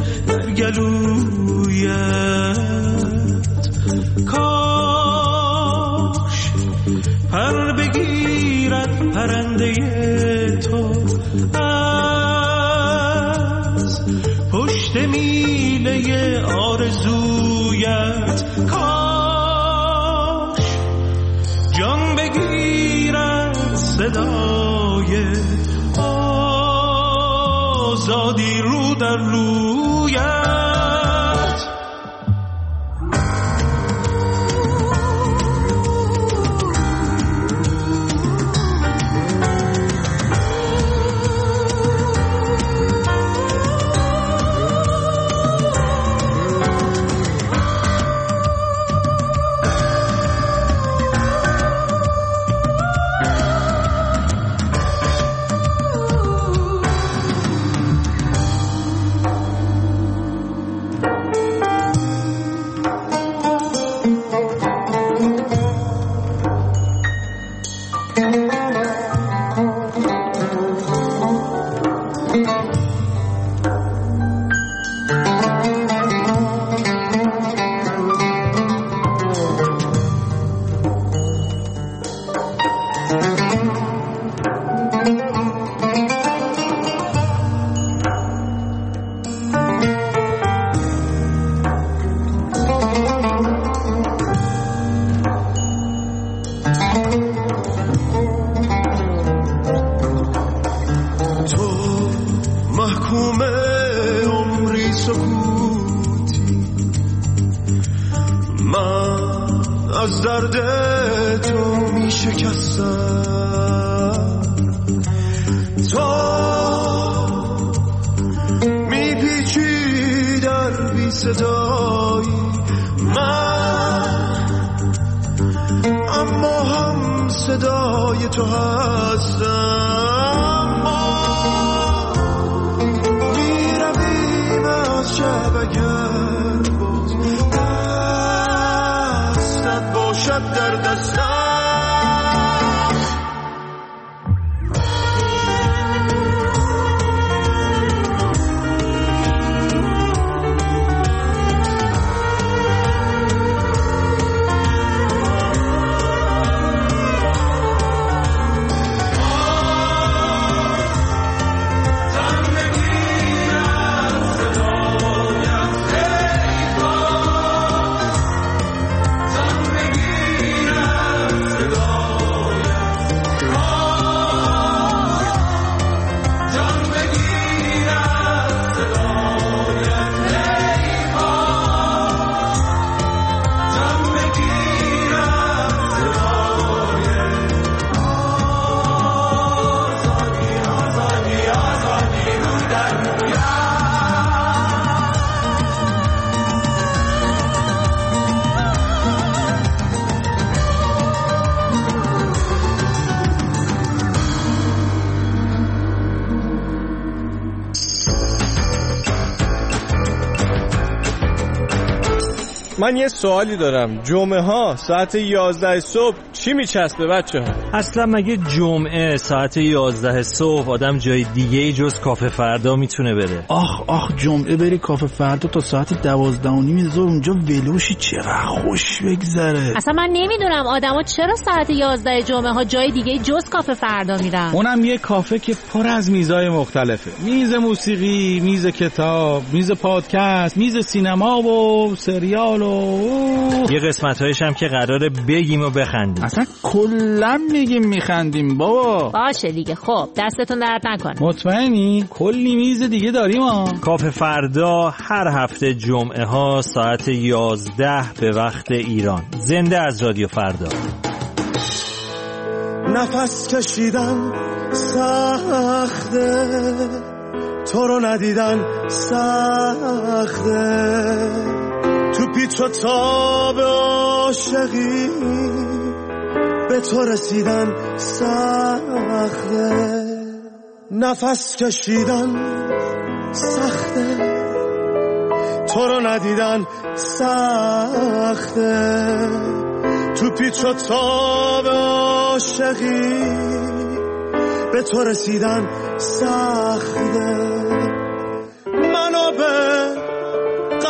در گلویت. کاش پر بگیرد پرنده تو از پشت میله آرزویت. کاش جان بگیرد صدای آزادی رو در رویت. از درد تو می شکستم، تو می پیچی در بی صدایی من، اما هم صدای تو هستم. ما می رویم از شبگر باز، دستت باشد در دستم. من یه سوالی دارم، جمعه ها ساعت 11 صبح چی میچسبه بچه ها؟ اصلا مگه جمعه ساعت 11 صبح آدم جای دیگه جز کافه فردا میتونه بره؟ آخ جمعه بری کافه فردا تا ساعت 12:30 ظهر اونجا ولوشی، چقدر خوش بگذره. اصلا من نمیدونم آدما چرا ساعت 11 جمعه ها جای دیگه جز کافه فردا میرن. اونم یه کافه که پر از میزای مختلفه، میز موسیقی، میز کتاب، میز پادکست، میز سینما و سریال و یه قسمت‌هایش هم که قراره بگیم و بخندیم. اصلا کلا میگیم میخندیم بابا. باشه دیگه، خب دستتون درد نکنه. مطمئنی؟ کلی میز دیگه داریم ها. کافه فردا هر هفته جمعه ها ساعت 11 به وقت ایران. زنده از رادیو فردا. نفس کشیدن سخته، تو رو ندیدن سخته، تو پیچ و تاب عاشقی به تو رسیدن سخته. نفس کشیدن سخته، تو رو ندیدن سخته، تو پیچ و تاب عاشقی به تو رسیدن سخته. منو به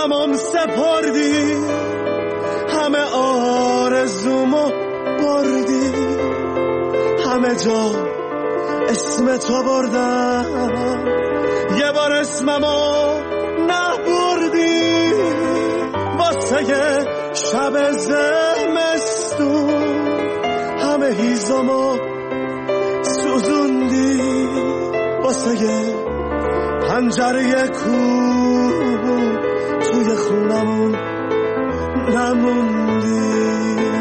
غمم سپردی، همه آرزومو بردی، همه جا اسم تو بردم، یه بار اسممو نبردی. واسه شب زمستون همه هیزمو سوزوندی، واسه پنجره کوه توی خونمون نموندی.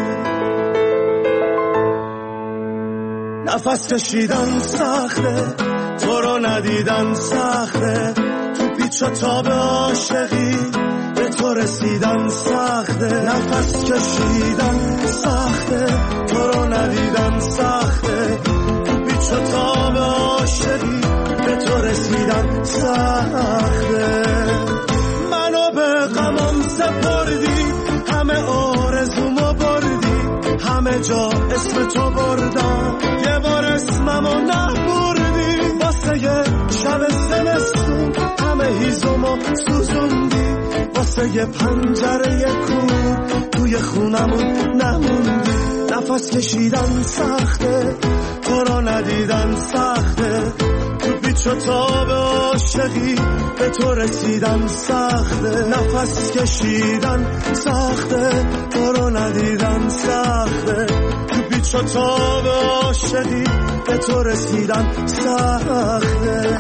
نفس کشیدن سخته، تو رو ندیدن سخته، تو پیچ و تاب عاشقی به تو رسیدن سخته. نفس کشیدن سخته، تو رو ندیدن سخته، تو پیچ و تاب عاشقی به تو رسیدن سخته. منو به غمم سپردی، همه آرزومو بردی، همه جا اسم تو بردم، یه بار اسممو نبردی. واسه شب زمستون همه هیزمو سوزوندی، واسه پنجره کوه توی خونمون نموندی. نفس کشیدن سخته، تو رو ندیدن سخته، تو پیچ و تاب عاشقی به تو رسیدن سخته. نفس کشیدن سخته، تو رو ندیدن سخته، تو پیچ و تاب عاشقی به تو رسیدن سخته.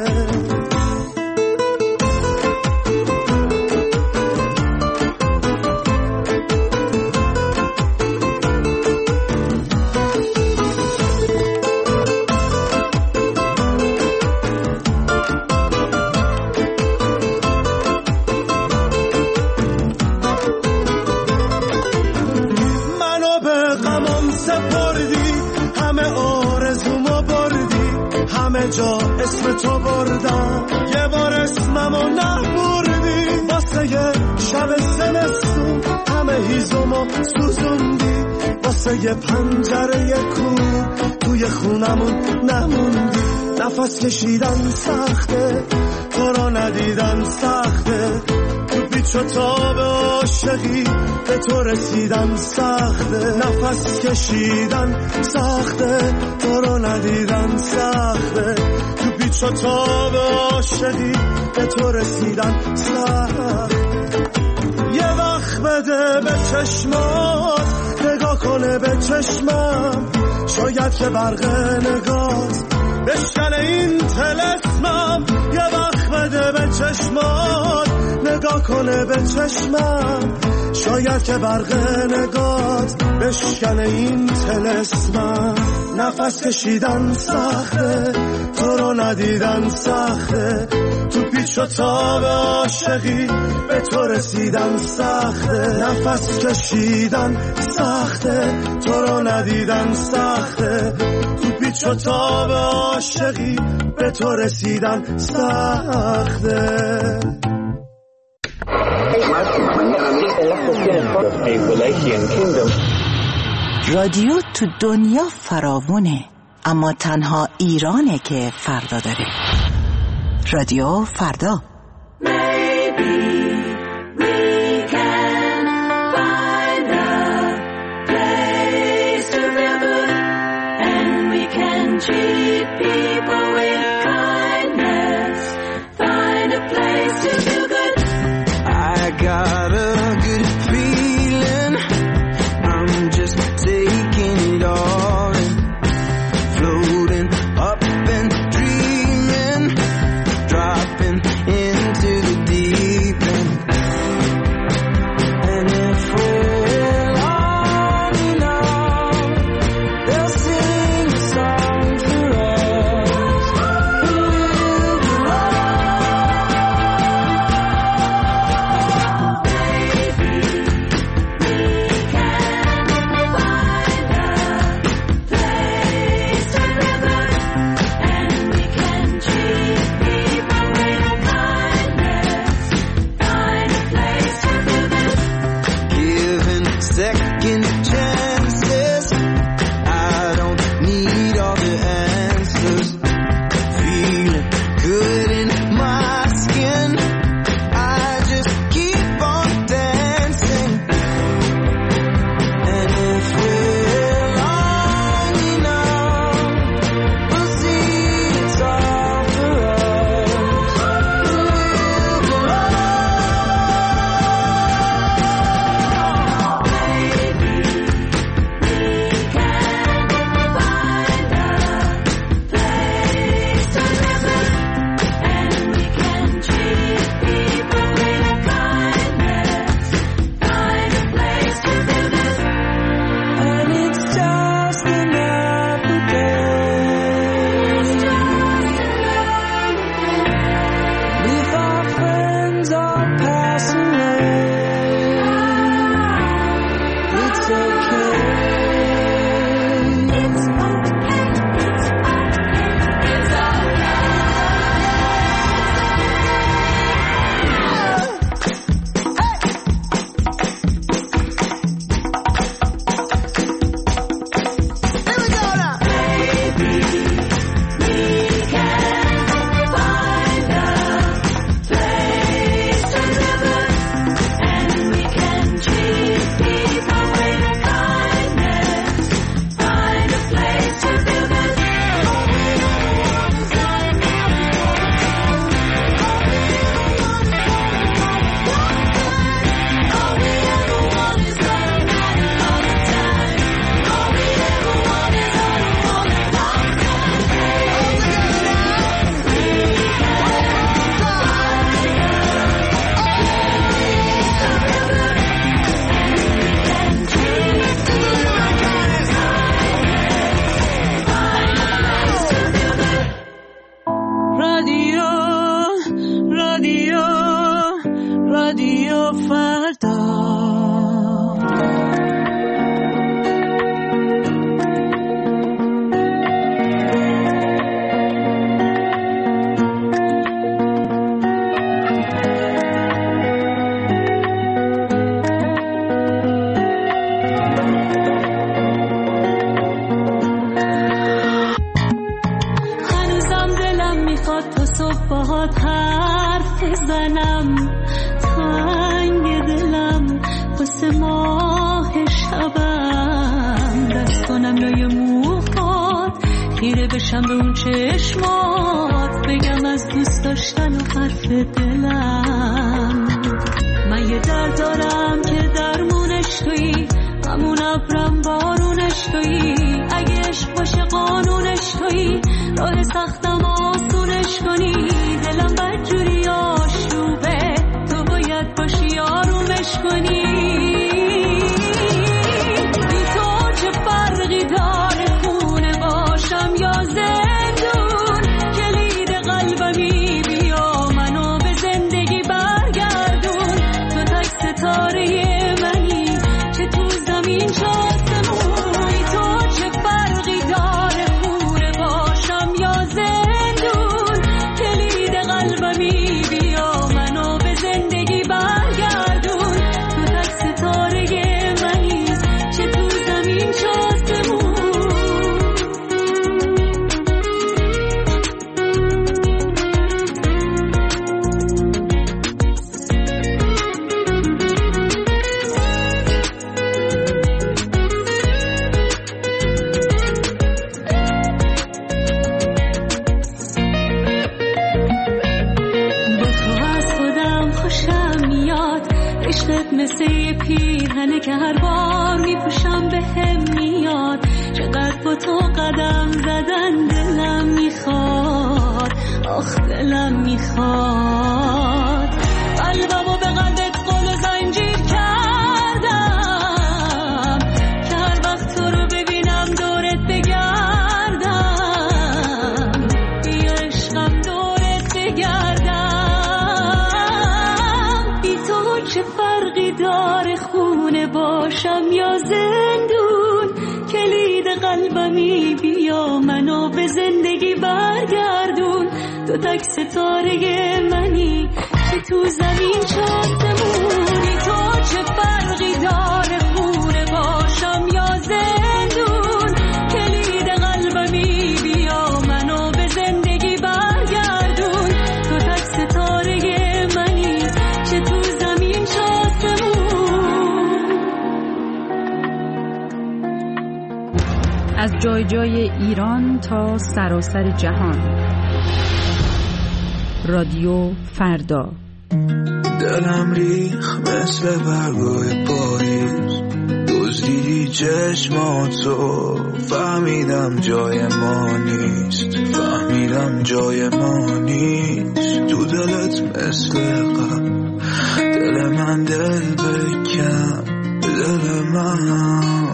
جا اسم تو بردم، یه بار اسممو نبردی. واسه شب زمستون همه هیزمو سوزوندی، واسه پنجره کوه توی خونمون نموندی. نفس کشیدن سخته، تو رو ندیدن سخته، تو پیچ و تاب عاشقی به تو رسیدن سخته. نفس کشیدن سخته، تو رو ندیدن سخته، تو پیچ و تاب عاشقی به تو رسیدن سخته. یه وقت بده به چشمات، نگاه کنه به چشمم، شاید که برق نگات بشکنه این طلسمم. یه وقت بده به چشمات، نگاه کنه به چشمم، شاید که برق نگات بشکنه این طلسمم. نفس کشیدن سخته، تو رو ندیدن سخته، تو پیچ و تاب عاشقی به تو رسیدن سخته. نفس کشیدن سخته، تو رو ندیدن سخته، تو پیچ و تاب عاشقی به تو رسیدن سخته. رادیو تو دنیا فراوونه، اما تنها ایرانه که فردا داره. رادیو فردا. Floating up and dreaming, dropping in رادیو فردا. باهات حرف بزنم، تنگ دلم واسه ماه شبم، دست کنم لای موهات، خیره بشم به اون چشمات، بگم از دوست داشتن و حرف دلم. من یه درد دارم که درمونش تویی، همون ابرم بارونش تویی، اگه عشق باشه قانونش تویی، راه سختم آسونش کنی، دلم بدجوری آشوبه، تو باید باشی آرومش کنی. بی تو چه فرقی داره خونه باشم یا زندون، کلید قلبمی بیا منو به زندگی برگردون، تو تک ستاره منی چه تو زمین چه آسمون، بی تو چه فرقی داره خونه باشم یا زندون، کلید قلبمی بیا منو به زندگی برگردون، تو تک ستاره منی چه تو زمین چه آسمون. عشقت مثل یه پیرهنه که هر بار میپوشم به هم میاد، چقدر با تو قدم زدن دلم میخواد، آخ دلم میخواد، قلبمو به قلبت قل و زنجیر کردم که هر وقت تو رو ببینم دورت بگردم، بیا عشقم دورت بگردم. بی تو چه فرقی داره خونه باشم یا زندون، کلید قلبمی بیا منو به زندگی برگردون، تو تک ستاره منی که تو زمین چه آسمون، بی تو چه فرقی داره خونه باشم یا زندون، کلید قلبمی بیا منو به زندگی برگردون، تو تک ستاره منی چه تو زمین چه آسمون. از جای جای ایران تا سراسر جهان، رادیو فردا. دلم ریخ مثل برگای پاییز، دزدیدی چشماتو، فهمیدم جای ما نیست، فهمیدم جای ما نیست، تو دلت مثل قبل، دل من دل بکن دل من،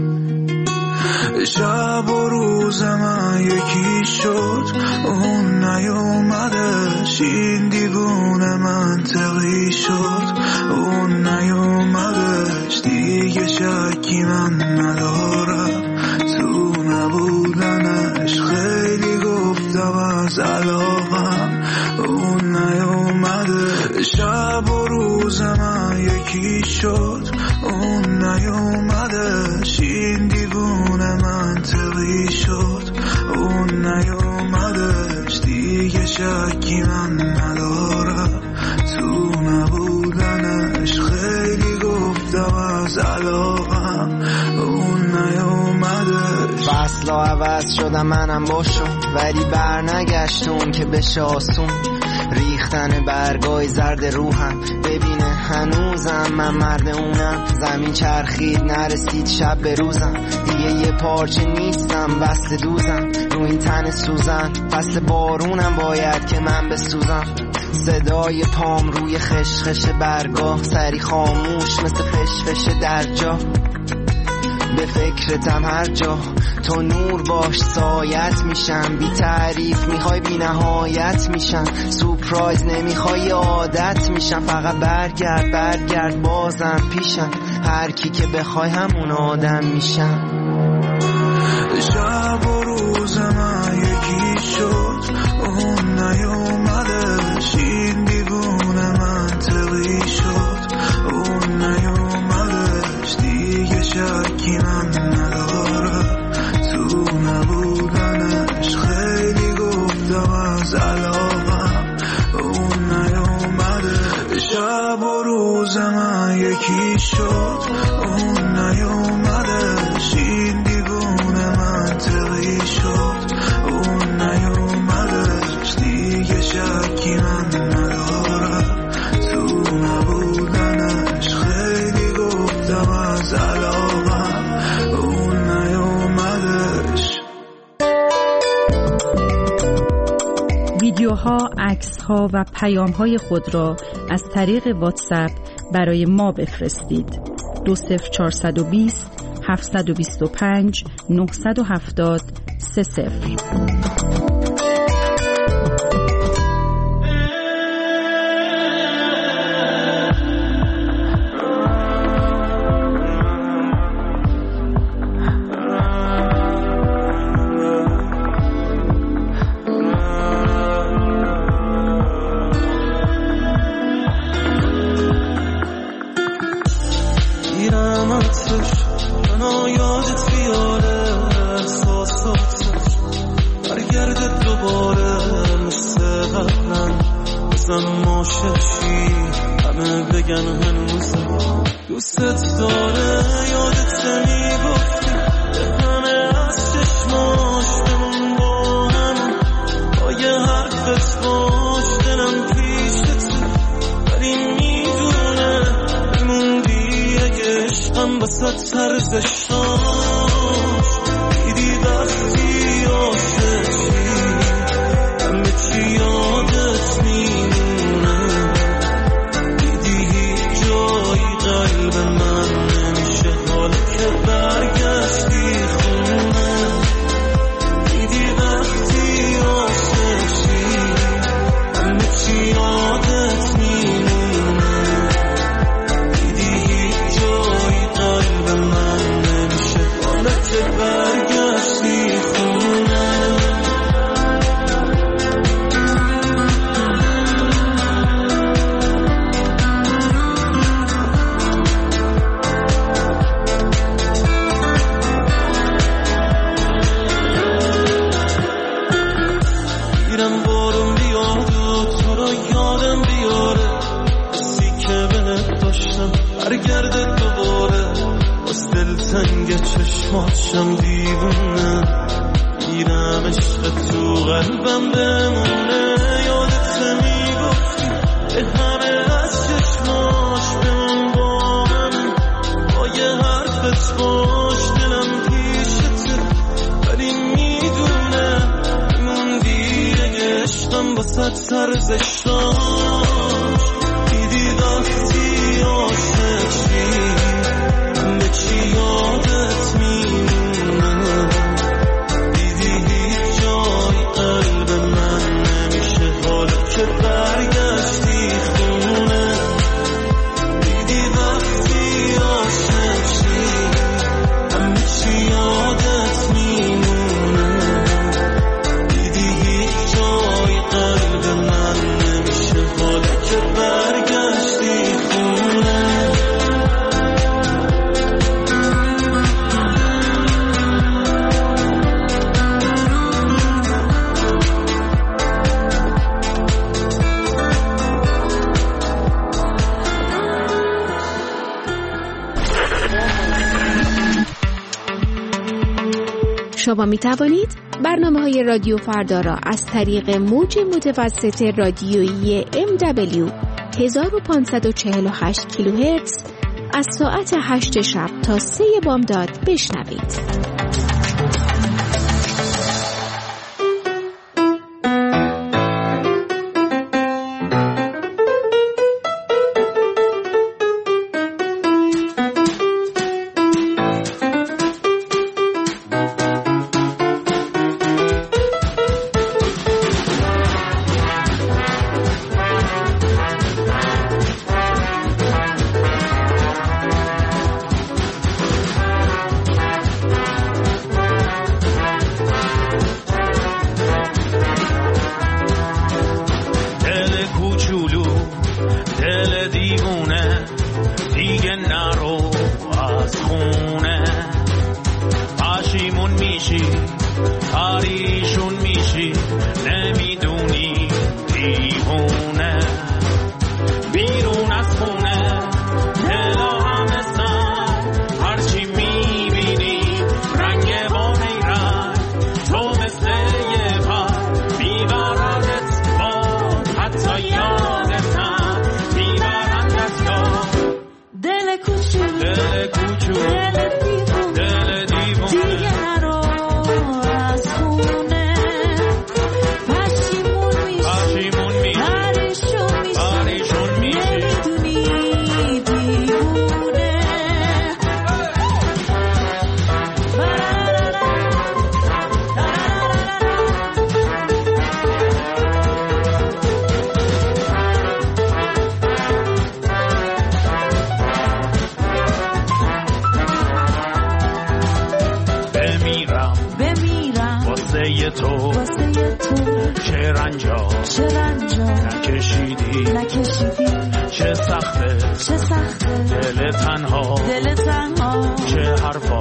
شب و روز من یکی شد، اون نیومدش، این دیوونه منطقی شد، اون نیومدش، دیگه شکی من ندارم تو نبودنش، خیلی گفتم از علاقم، اون نیومده، شب و روز من یکی شد، اون نیومدش، این دیوونه منطقی شد، اون نیومدش، دیگه شکی من ندارم تو نبودنش، خیلی گفتم از علاقم، اون نیومدش. فصلا عوض شدم منم باشم، ولی بر نگشتون که بشه آسون، ریختن برگای زرد روحم، ببینه هنوزم من مرد اونم، زمین چرخید نرسید شب به روزم، دیگه یه پارچه نیستم وصل دوزم، رو این تن سوزن، فصل بارونم باید که من بسوزم، صدای پام روی خشخش برگاه، سری خاموش مثل فشفش در جا، به فکرتم هر جا تو نور باش سایت میشم، بی تعریف میخوای بی نهایت میشم، سورپرایز نمیخوای عادت میشم، فقط برگرد بازم پیشم، هر کی که بخوای همون آدم میشم. شب و روز من یکی شد، اون نیومدش، این دیوونه منطقی شد، اون نیومدش، دیگه شکی من نداره تو نبودنش، خیلی گفتم از علاقم، اون نیومدش. شب و روز من یکی شد، اون نیومدش، این دیوونه منطقی شد، اون نیومدش، دیگه شکی من نداره تو نبودنش، خیلی گفتم از علاقم، اون نیومدش. ویدیوها، عکس‌ها و پیام‌های خود را از طریق واتساپ برای ما بفرستید. 20420 725 970 30. دوست داره یادت میگفتی همه از چشماش بمون با هم، با یه حرفت باش دلم پیشت، ولی میدونه میموندی اگه عشقم بسات طرزش داشت. دیدی وقتی عاشقی همه چی یادت میمونه، دیدی هیچ جایی قلب من نمیشه حالا که برگشتی خونه، دیدی وقتی عاشقی همه چی یادت میمونه، دیدی هیچ جایی قلب من نمیشه حالا که برگشتی خونه. برگرده دوباره باز دلتنگ چشماتشم دیوونه، گیرم عشق تو قلبم بمونه، یادت میگفتی به همه از چشماش بمون با من، با یه حرفت باش دلم پیشته، ولی میدونه میموندی اگه عشقم باسد طرزش داشت. دیدی وقتی عاشقی همه چی یادت میمونه، دیدی هیچ جای قلب من نمیشه حالا که برگشتی خونه، دیدی وقتی عاشقی همه چی یادت میمونه، دیدی هیچ جای قلب من نمیشه حالا که برگشتی خونه. شما می توانید برنامه‌های رادیو فردا را از طریق موج متوسط رادیویی MW 1548 کیلوهرتز از ساعت 8 شب تا 3 بامداد بشنوید. رنجا نکشیدی چه سخته دل تنها چه حرفا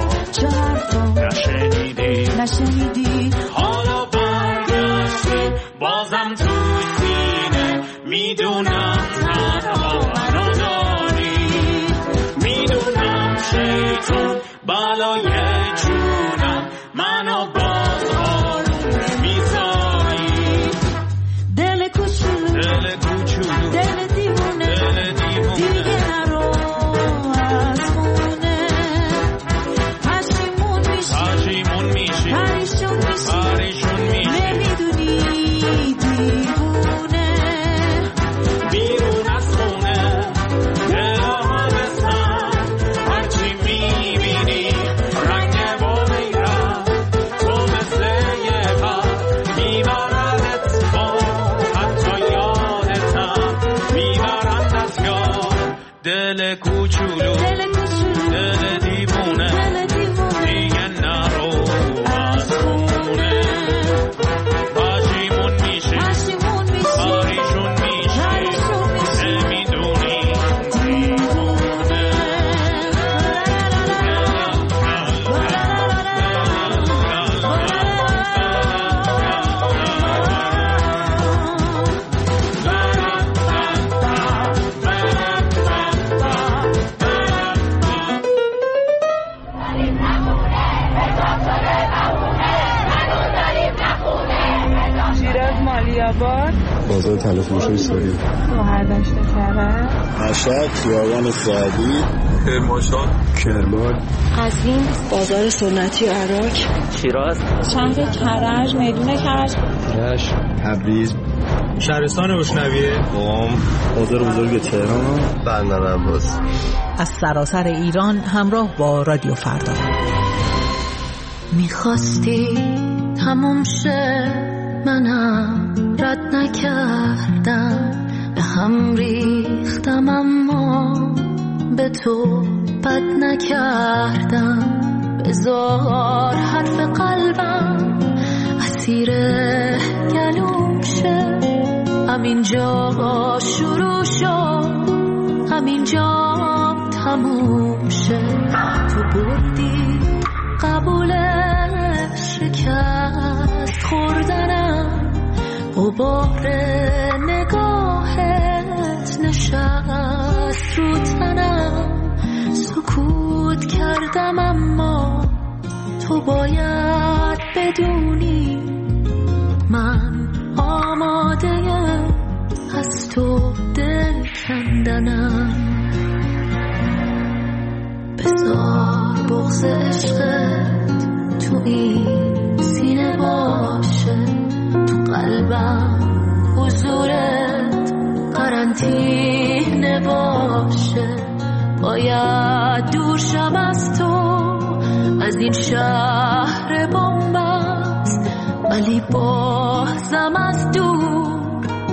نشنیدی حالا برگشتی بازم تو سینه میدونم تنها منو داری میدونم شیطون بالای جونم منو باز آروم میذاری دل کوچولو دل دیوونه دیگه نرو از خونه پشیمون میشی پریشون میشی نمیدونی دیوونه بیرون از خونه دل همه سر هرچی میبینی رنگ با میرم تو مثل یه پر میبردت با حتی یادتم میبرند از یاد دل کوچولو دل دیوونه دیگه نرو از خونه پشیمون میشی پریشون میشی نمیدونی دیوونه شیراز مالیاباد بازار تلفروش سوری هردشت کرد مشهد خیابان سعدی کرمان قزوین بازار سنتی عراق شیراز شهر کرج میدون کرج رشت تبریز شهرستان اشنویه قم بازار بزرگ تهران بندر عباس از سراسر ایران همراه با رادیو فردا. میخواستی تموم شه منم رد نکردم به هم ریختم اما به تو بد نکردم بذار حرف قلبم اسیر گلوم شه همینجا شروع شد همینجا تموم شه تو بردی قبول شکست خوردنم غبار نگاهت نشست رو تنم سکوت کردم اما تو باید بدونی من آماده از تو دل کندنم بذار بغض عشقت تو این سینه باشه تو قلبم حضورت قرنطینه باشه باید دور شم از تو از این شهر بنبست ولی بازم از دور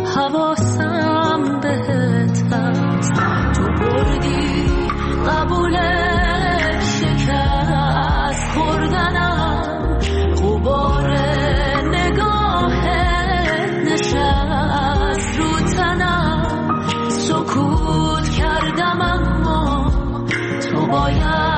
حواسم بهت هست تو بردی قبول شکست خوردنم غبار نگاهت نشست رو تنم سکوت کردم اما تو باید